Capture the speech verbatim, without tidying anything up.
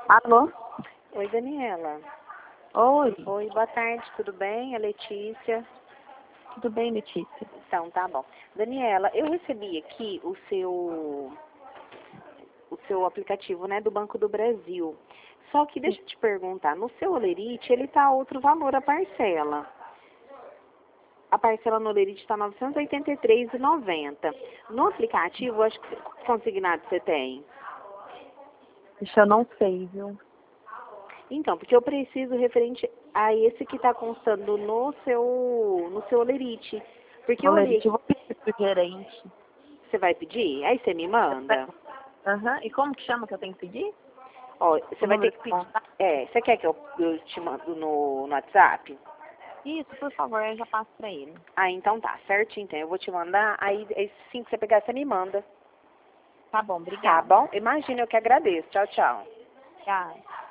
Alô? Oi, Daniela. Oi, Oi, boa tarde, tudo bem? É Letícia. tudo bem, Letícia? Então, tá bom. Daniela, eu recebi aqui o seu o seu aplicativo, né, do Banco do Brasil. Só que deixa eu te perguntar, no seu Olerite, ele tá outro valor a parcela. A parcela no Olerite está novecentos e oitenta e três reais e noventa centavos. No aplicativo, acho que consignado você tem. Deixa eu não sei, viu? Então, porque eu preciso referente a esse que está constando no seu no seu Olerite. Porque Ô, eu olhei, Letícia, eu vou pedir pro gerente. você vai pedir? Aí você me manda. Aham, e como que chama que eu tenho que pedir? Ó, você O vai ter número que de pedir. contato? É, você quer que eu, eu te mando no, no WhatsApp? Isso, por favor, eu já passo pra ele. Ah, então tá, certinho, então. Eu vou te mandar, aí assim que você pegar, você me manda. Tá bom, Tá obrigada. bom? Imagina, eu que agradeço. Tchau, tchau. Tchau.